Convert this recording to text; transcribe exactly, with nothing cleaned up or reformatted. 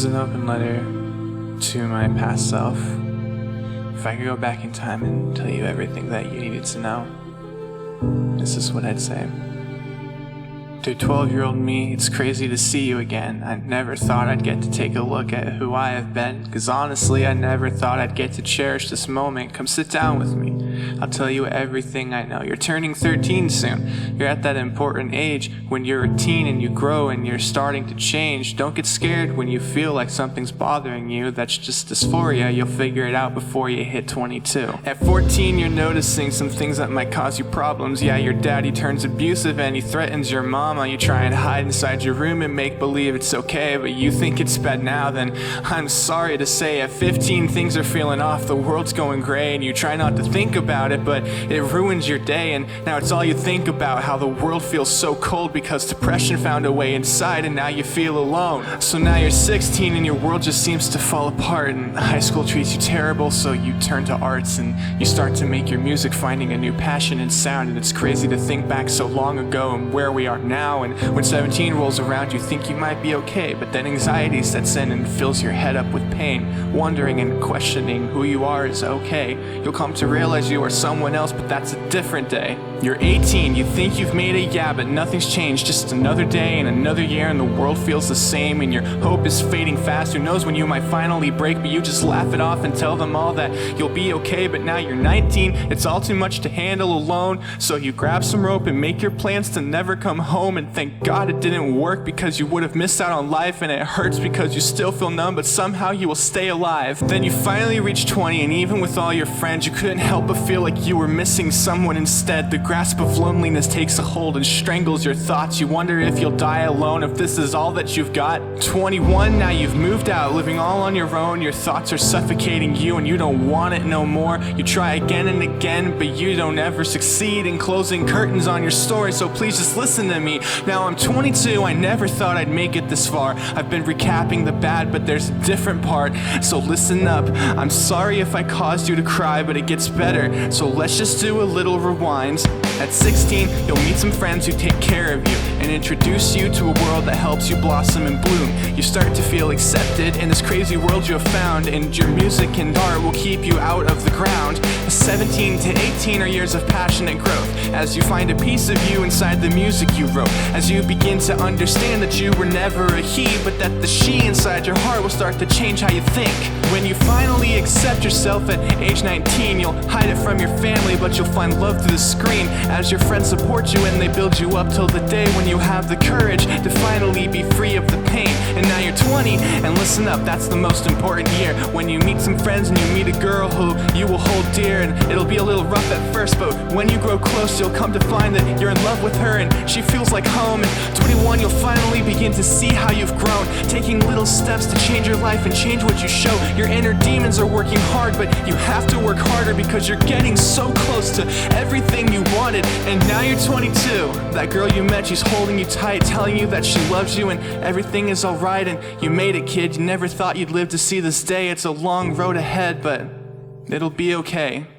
is an open letter to my past self. If I could go back in time and tell you everything that you needed to know, this is what I'd say. To twelve-year-old me, it's crazy to see you again. I never thought I'd get to take a look at who I have been, cause honestly I never thought I'd get to cherish this moment. Come sit down with me, I'll tell you everything I know. You're turning thirteen soon. You're at that important age when you're a teen and you grow and you're starting to change. Don't get scared when you feel like something's bothering you. That's just dysphoria. You'll figure it out before you hit twenty-two. At fourteen, you're noticing some things that might cause you problems. Yeah, your daddy turns abusive and he threatens your mama. You try and hide inside your room and make believe it's okay, but you think it's bad now. Then I'm sorry to say at fifteen things are feeling off. The world's going gray and you try not to think about it, but it ruins your day, and now it's all you think about. How the world feels so cold because depression found a way inside, and now you feel alone. So now you're sixteen and your world just seems to fall apart, and high school treats you terrible, so you turn to arts and you start to make your music, finding a new passion and sound. And it's crazy to think back so long ago and where we are now. And when seventeen rolls around, you think you might be okay, but then anxiety sets in and fills your head up with pain. Wondering and questioning who you are is okay. You'll come to realize you are someone else, but that's a different day. You're eighteen, you think you've made it, yeah, but nothing's changed. Just another day and another year, and the world feels the same, and your hope is fading fast. Who knows when you might finally break, but you just laugh it off and tell them all that you'll be okay. But now you're nineteen, it's all too much to handle alone, so you grab some rope and make your plans to never come home. And thank God it didn't work, because you would have missed out on life, and it hurts because you still feel numb, but somehow you will stay alive. Then you finally reach twenty, and even with all your friends, you couldn't help but feel like you were missing someone instead. The grasp of loneliness takes a hold and strangles your thoughts. You wonder if you'll die alone, if this is all that you've got. twenty-one, now you've moved out, living all on your own. Your thoughts are suffocating you and you don't want it no more. You try again and again, but you don't ever succeed in closing curtains on your story, so please just listen to me. Now I'm twenty-two, I never thought I'd make it this far. I've been recapping the bad, but there's a different part, so listen up. I'm sorry if I caused you to cry, but it gets better, so let's just do a little rewind. At sixteen, you'll meet some friends who take care of you and introduce you to a world that helps you blossom and bloom. You start to feel accepted in this crazy world you have found, and your music and art will keep you out of the ground. seventeen to eighteen are years of passionate growth, as you find a piece of you inside the music you wrote. As you begin to understand that you were never a he, but that the she inside your heart will start to change how you think. When you finally accept yourself at age nineteen, you'll hide it from your family, but you'll find love through the screen, as your friends support you and they build you up till the day when you have the courage to finally be free of the pain. And now you're twenty, and listen up, that's the most important year, when you meet some friends and you meet a girl who you will hold dear. And it'll be a little rough at first, but when you grow close, you'll come to find that you're in love with her and she feels like home. And twenty-one, you'll finally begin to see how you've grown, taking little steps to change your life and change what you show. Your inner demons are working hard, but you have to work harder, because you're getting so close to everything you wanted. And now you're twenty-two, that girl you met, she's holding you tight, telling you that she loves you and everything is alright. And you made it, kid, you never thought you'd live to see this day. It's a long road ahead, but it'll be okay.